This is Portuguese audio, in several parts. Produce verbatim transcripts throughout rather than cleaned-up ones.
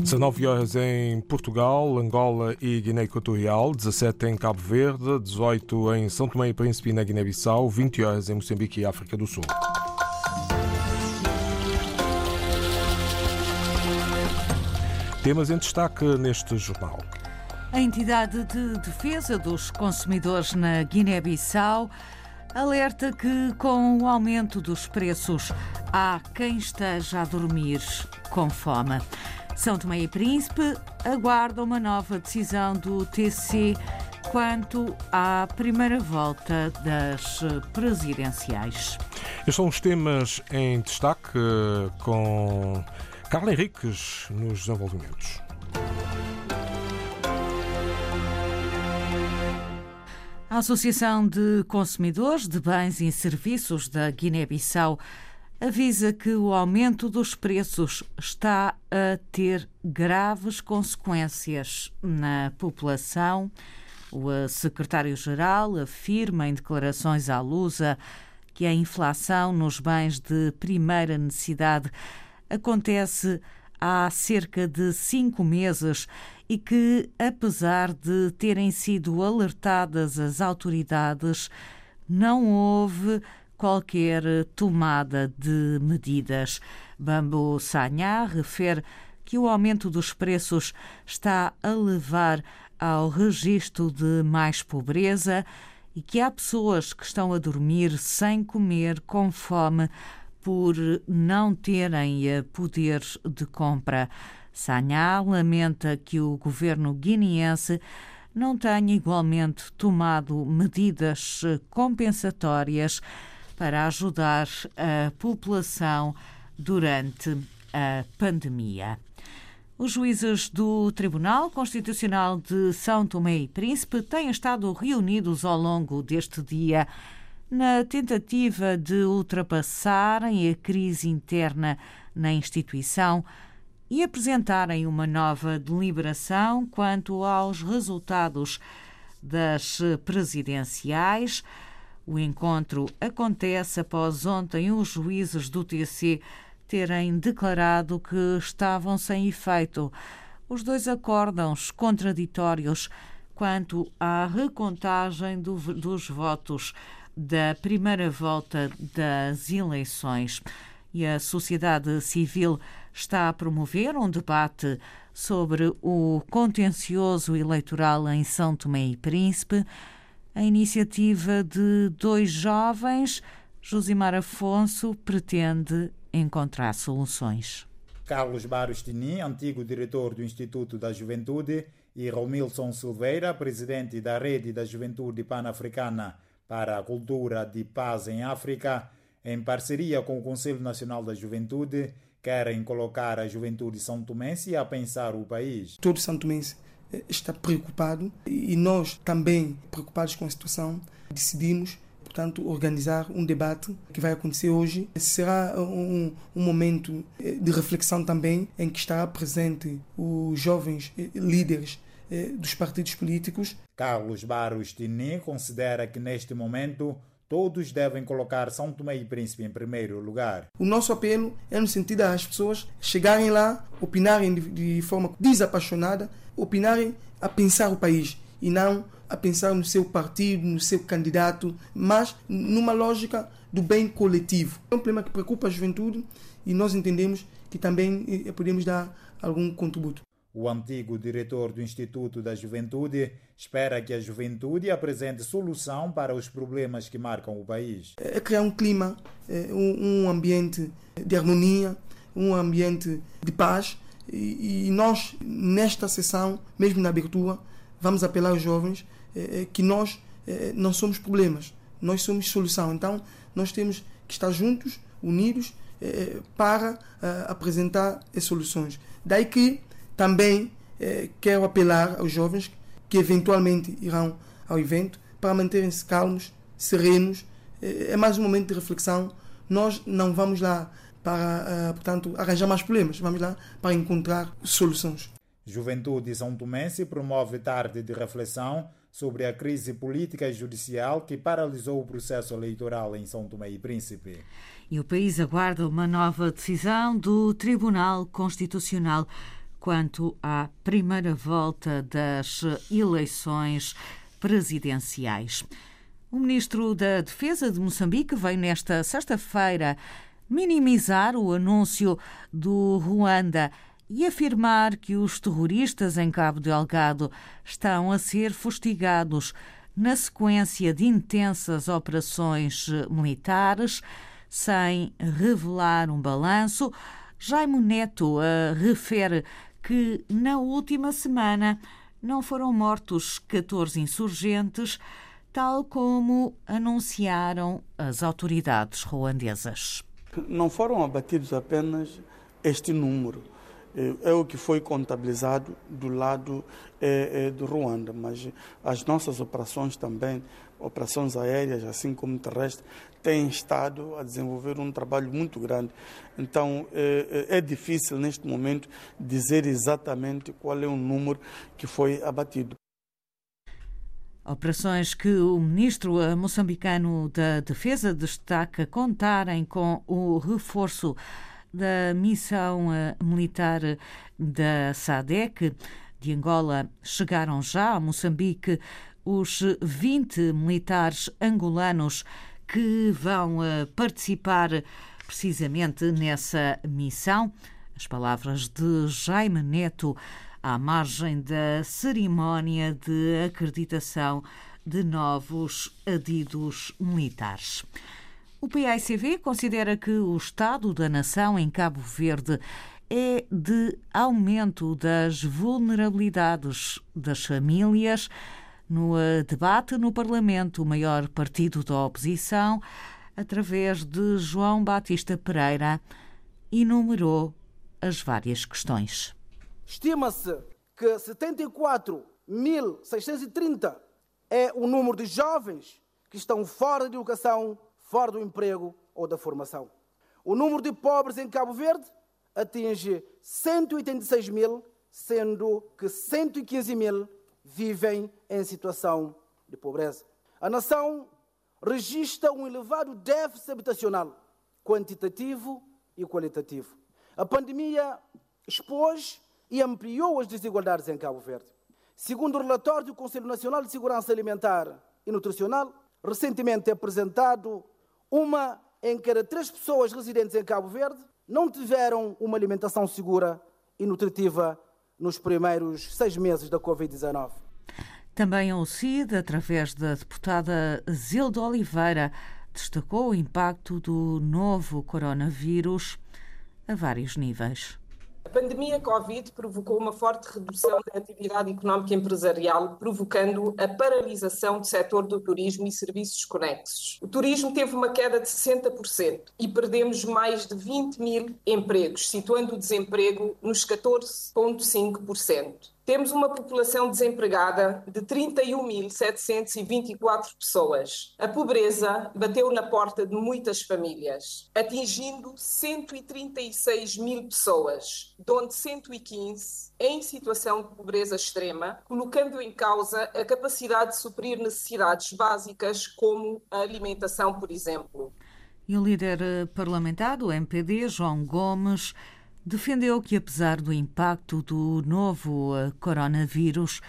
dezanove horas em Portugal, Angola e Guiné Equatorial, dezassete em Cabo Verde, dezoito em São Tomé e Príncipe na Guiné-Bissau, vinte horas em Moçambique e África do Sul. Temas em destaque neste jornal. A entidade de defesa dos consumidores na Guiné-Bissau alerta que, com o aumento dos preços, há quem esteja a dormir com fome. São Tomé e Príncipe aguarda uma nova decisão do T C quanto à primeira volta das presidenciais. Estes são os temas em destaque com Carla Henriques nos desenvolvimentos. A Associação de Consumidores de Bens e Serviços da Guiné-Bissau avisa que o aumento dos preços está a ter graves consequências na população. O secretário-geral afirma em declarações à Lusa que a inflação nos bens de primeira necessidade acontece há cerca de cinco meses e que, apesar de terem sido alertadas as autoridades, não houve qualquer tomada de medidas. Bambu Sagna refere que o aumento dos preços está a levar ao registro de mais pobreza e que há pessoas que estão a dormir sem comer, com fome, por não terem poder de compra. Sagna lamenta que o governo guineense não tenha igualmente tomado medidas compensatórias para ajudar a população durante a pandemia. Os juízes do Tribunal Constitucional de São Tomé e Príncipe têm estado reunidos ao longo deste dia na tentativa de ultrapassarem a crise interna na instituição e apresentarem uma nova deliberação quanto aos resultados das presidenciais. O encontro acontece após ontem os juízes do T C terem declarado que estavam sem efeito os dois acórdãos contraditórios quanto à recontagem do, dos votos da primeira volta das eleições. E a sociedade civil está a promover um debate sobre o contencioso eleitoral em São Tomé e Príncipe. A iniciativa de dois jovens, Josimar Afonso, pretende encontrar soluções. Carlos Barros Tini, antigo diretor do Instituto da Juventude, e Romilson Silveira, presidente da Rede da Juventude Pan-Africana para a Cultura de Paz em África, em parceria com o Conselho Nacional da Juventude, querem colocar a juventude são-tomense a pensar o país. Todo são-tomense está preocupado e nós também, preocupados com a situação, decidimos, portanto, organizar um debate que vai acontecer hoje. Será um, um momento de reflexão também, em que estará presente os jovens líderes dos partidos políticos. Carlos Barros Tini considera que neste momento todos devem colocar São Tomé e Príncipe em primeiro lugar. O nosso apelo é no sentido das pessoas chegarem lá, opinarem de, de forma desapaixonada, opinarem a pensar o país e não a pensar no seu partido, no seu candidato, mas numa lógica do bem coletivo. É um problema que preocupa a juventude e nós entendemos que também eh, podemos dar algum contributo. O antigo diretor do Instituto da Juventude espera que a juventude apresente solução para os problemas que marcam o país. É criar um clima, um ambiente de harmonia, um ambiente de paz. E nós, nesta sessão, mesmo na abertura, vamos apelar aos jovens que nós não somos problemas, nós somos solução. Então, nós temos que estar juntos, unidos, para apresentar as soluções. Daí que também eh, quero apelar aos jovens que eventualmente irão ao evento para manterem-se calmos, serenos. Eh, é mais um momento de reflexão. Nós não vamos lá para, uh, portanto, arranjar mais problemas. Vamos lá para encontrar soluções. Juventude São Tomense promove tarde de reflexão sobre a crise política e judicial que paralisou o processo eleitoral em São Tomé e Príncipe. E o país aguarda uma nova decisão do Tribunal Constitucional quanto à primeira volta das eleições presidenciais. O ministro da Defesa de Moçambique veio nesta sexta-feira minimizar o anúncio do Ruanda e afirmar que os terroristas em Cabo Delgado estão a ser fustigados na sequência de intensas operações militares, sem revelar um balanço. Jaime Neto uh, refere que na última semana não foram mortos catorze insurgentes, tal como anunciaram as autoridades ruandesas. Não foram abatidos apenas este número, é o que foi contabilizado do lado é, é, do Ruanda, mas as nossas operações também, operações aéreas, assim como terrestres, têm estado a desenvolver um trabalho muito grande. Então, é, é difícil neste momento dizer exatamente qual é o número que foi abatido. Operações que o ministro moçambicano da Defesa destaca contarem com o reforço da missão militar da SADC. De Angola chegaram já a Moçambique os vinte militares angolanos que vão participar precisamente nessa missão. As palavras de Jaime Neto à margem da cerimónia de acreditação de novos adidos militares. O P A I C V considera que o estado da nação em Cabo Verde é de aumento das vulnerabilidades das famílias. No debate no Parlamento, o maior partido da oposição, através de João Batista Pereira, enumerou as várias questões. Estima-se que setenta e quatro mil seiscentos e trinta é o número de jovens que estão fora da educação, fora do emprego ou da formação. O número de pobres em Cabo Verde atinge cento e oitenta e seis mil, sendo que cento e quinze mil vivem em situação de pobreza. A nação registra um elevado déficit habitacional, quantitativo e qualitativo. A pandemia expôs e ampliou as desigualdades em Cabo Verde. Segundo o relatório do Conselho Nacional de Segurança Alimentar e Nutricional, recentemente apresentado, uma em cada três pessoas residentes em Cabo Verde não tiveram uma alimentação segura e nutritiva nos primeiros seis meses da covid dezanove. Também o C I D, através da deputada Zilda Oliveira, destacou o impacto do novo coronavírus a vários níveis. A pandemia Covid provocou uma forte redução da atividade económica empresarial, provocando a paralisação do setor do turismo e serviços conexos. O turismo teve uma queda de sessenta por cento e perdemos mais de vinte mil empregos, situando o desemprego nos catorze vírgula cinco por cento. Temos uma população desempregada de trinta e um mil setecentos e vinte e quatro pessoas. A pobreza bateu na porta de muitas famílias, atingindo cento e trinta e seis mil pessoas, de onde cento e quinze em situação de pobreza extrema, colocando em causa a capacidade de suprir necessidades básicas como a alimentação, por exemplo. E o líder parlamentar do M P D, João Gomes, defendeu que, apesar do impacto do novo coronavírus,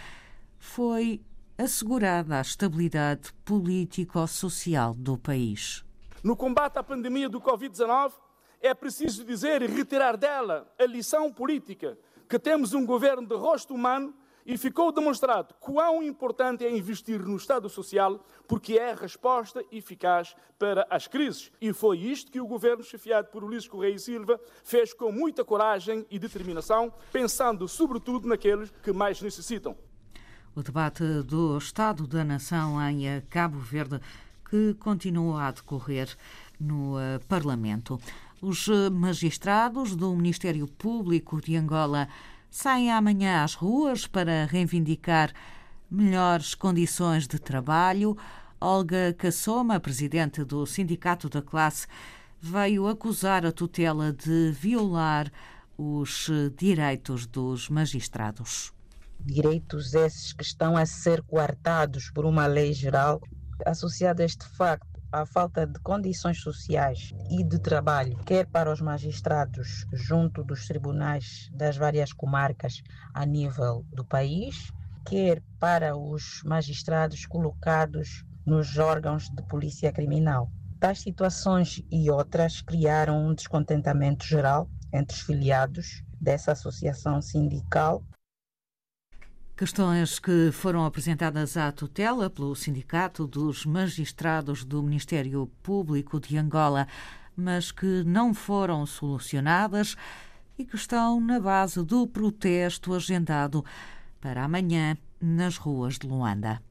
foi assegurada a estabilidade político-social do país. No combate à pandemia do covid dezanove, é preciso dizer e retirar dela a lição política que temos um governo de rosto humano e ficou demonstrado quão importante é investir no Estado Social, porque é a resposta eficaz para as crises. E foi isto que o governo, chefiado por Ulisses Correia e Silva, fez com muita coragem e determinação, pensando sobretudo naqueles que mais necessitam. O debate do Estado da Nação em Cabo Verde, que continua a decorrer no Parlamento. Os magistrados do Ministério Público de Angola saem amanhã às ruas para reivindicar melhores condições de trabalho. Olga Cassoma, presidente do Sindicato da Classe, veio acusar a tutela de violar os direitos dos magistrados. Direitos esses que estão a ser coartados por uma lei geral. Associado a este facto, a falta de condições sociais e de trabalho, quer para os magistrados junto dos tribunais das várias comarcas a nível do país, quer para os magistrados colocados nos órgãos de polícia criminal. Tais situações e outras criaram um descontentamento geral entre os filiados dessa associação sindical. Questões que foram apresentadas à tutela pelo Sindicato dos Magistrados do Ministério Público de Angola, mas que não foram solucionadas e que estão na base do protesto agendado para amanhã nas ruas de Luanda.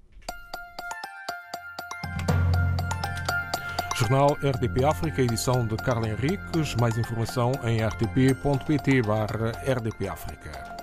Jornal R D P África, edição de Carla Henriques. Mais informação em r t p ponto p t barra r d p África.